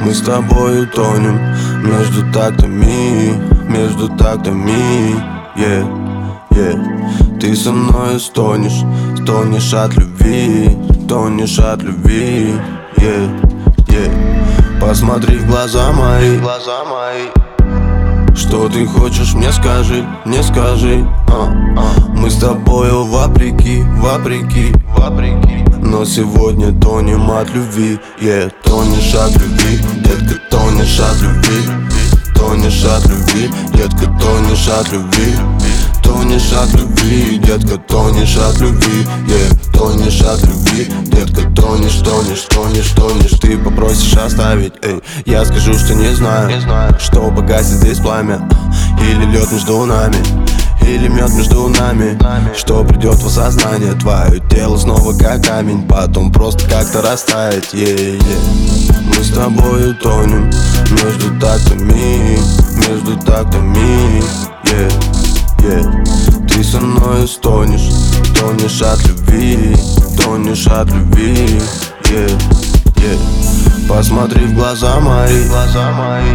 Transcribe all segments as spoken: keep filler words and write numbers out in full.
Мы с тобой тонем между тактами, между тактами, yeah, yeah. Ты со мной стонешь, стонешь от любви, тонешь от любви, yeah, yeah. Посмотри в глаза мои, глаза мои. Что ты хочешь, мне скажи, мне скажи, а, а. Мы с тобою вопреки, вопреки, вопреки. Но сегодня тонем от любви, yeah. Тонешь от любви, детка, тонешь от любви. Тонешь от любви, детка, тонешь от любви. Тонешь от любви, детка, тонешь от любви, yeah. Тонешь от любви, детка, тонешь, тонешь, тонешь, тонешь. Ты попросишь оставить, эй, я скажу, что не знаю, не знаю, что погасит здесь пламя, или лед между нами, или мед между нами, что придет в осознание. Твое тело снова как камень, потом просто как-то растает, yeah, yeah. Мы с тобою тонем между тактами, между тактами, yeah, yeah. Ты со мной стонешь, тонешь от любви, тонешь от любви, yeah, yeah. Посмотри в глаза мои, глаза мои.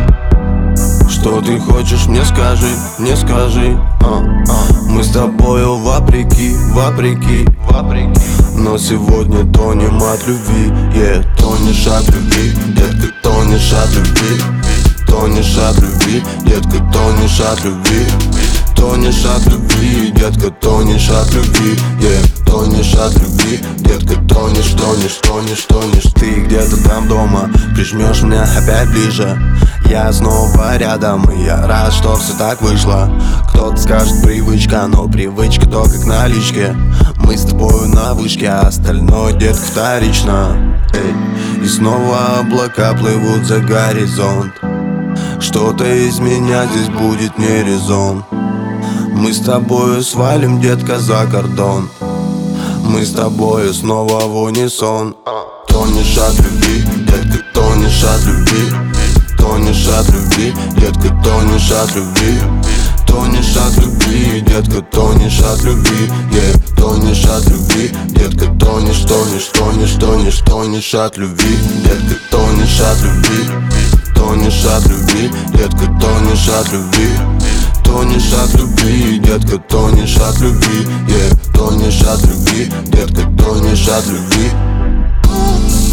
Что ты хочешь, мне скажи, мне скажи, а, а. Мы с тобою вопреки, вопреки, вопреки. Но сегодня тонем от любви, yeah. Тонешь от любви, детка, тонешь от любви. Тонешь от любви, детка, тонешь от любви. Тонешь от любви, детка, тонешь от любви, yeah. Тонешь от любви, детка, тонешь, тонешь, тонешь, тонешь. Ты где-то там дома, прижмешь меня опять ближе. Я снова рядом, и я рад, что все так вышло. Кто-то скажет привычка, но привычка то как налички. Мы с тобой на вышке, а остальное, детка, вторично, эй. И снова облака плывут за горизонт. Что-то из меня здесь будет не резон. Мы с тобою свалим, детка, за кордон. Мы с тобою снова в унисон. Тонешь от любви, детка, тонешь от любви. Тонешь от любви, детка, тонешь от любви. Тонешь от любви, детка, тонешь от любви, yeah. Тонешь от любви, детка, тонешь, тонешь, тонешь, тонешь, тонешь от любви, детка, тонешь от любви. Тонешь от любви, детка, тонешь от любви. Тонешь от любви, детка, тонешь от любви, yeah. Тонешь от любви, детка, тонешь от любви.